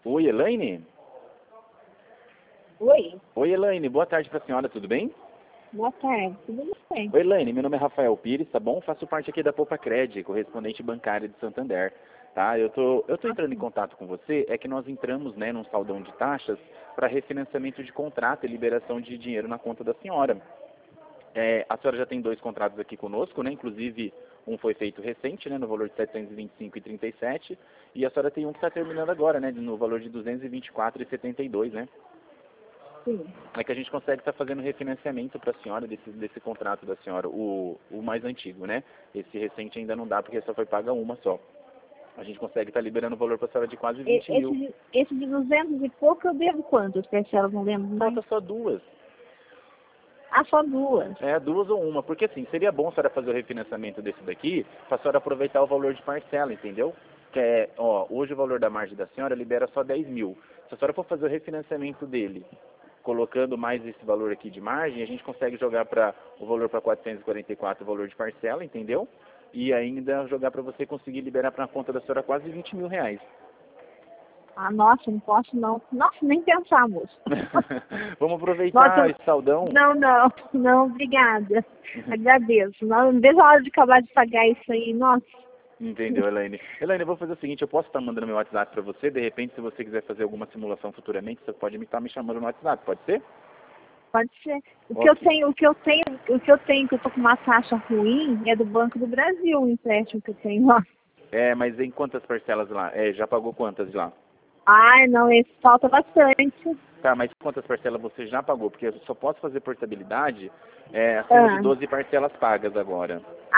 Oi, Elaine? Oi, Oi, Elaine. Boa tarde para a senhora, tudo bem? boa tarde, tudo bem? Oi, Elaine. Meu nome é Rafael Pires, tá bom? Faço parte aqui da Poupa Cred, correspondente bancária de Santander, tá? Eu tô entrando em contato com você, é que nós entramos, né, num saldão de taxas para refinanciamento de contrato e liberação de dinheiro na conta da senhora. A senhora já tem dois contratos aqui conosco, né? Inclusive, um foi feito recente, né? No valor de 725,37. E a senhora tem um que está terminando agora, né? No valor de 224,72, né? Sim. É que a gente consegue estar fazendo refinanciamento para a senhora desse contrato da senhora, o mais antigo, né? Esse recente ainda não dá porque só foi paga uma só. A gente consegue estar liberando o valor para a senhora de quase 20 mil. Esse de 200 e pouco eu devo quantas parcelas? Não lembro mais. Falta só duas. Ah, só duas. Duas ou uma, porque assim, seria bom a senhora fazer o refinanciamento desse daqui, para a senhora aproveitar o valor de parcela, entendeu? Hoje o valor da margem da senhora libera só 10 mil. Se a senhora for fazer o refinanciamento dele, colocando mais esse valor aqui de margem, a gente consegue jogar para o valor para 444 o valor de parcela, entendeu? E ainda jogar para você conseguir liberar para a conta da senhora quase 20 mil reais. Ah, nossa, não posso não. Nossa, nem pensar, moço. Vamos aproveitar esse saldão. Não, obrigada. Agradeço. Não vejo a hora de acabar de pagar isso aí, nossa. Entendeu, Elaine? Elaine, eu vou fazer o seguinte, eu posso estar mandando meu WhatsApp para você, de repente, se você quiser fazer alguma simulação futuramente, você pode estar me chamando no WhatsApp, pode ser? Pode ser. Ok. Que eu tô com uma taxa ruim é do Banco do Brasil, o empréstimo que eu tenho lá. Mas em quantas parcelas lá? Já pagou quantas lá? Ai, não, esse falta bastante. Tá, mas quantas parcelas você já pagou? Porque eu só posso fazer portabilidade acima de Ah, 12 parcelas pagas agora.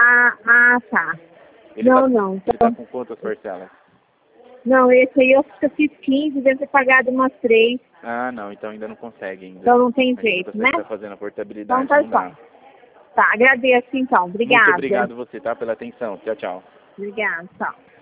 tá. Ele tá, Não. ele tá com quantas parcelas? Não, esse aí eu fiz 15, deve ter pagado umas 3. Ah, não, então ainda não consegue ainda. Então não tem A gente não jeito, consegue né? estar fazendo a Então portabilidade, tá não só. dá. Tá, agradeço então. Muito Obrigada. obrigado você, tá, pela atenção. Tchau, tchau. Obrigada, tchau.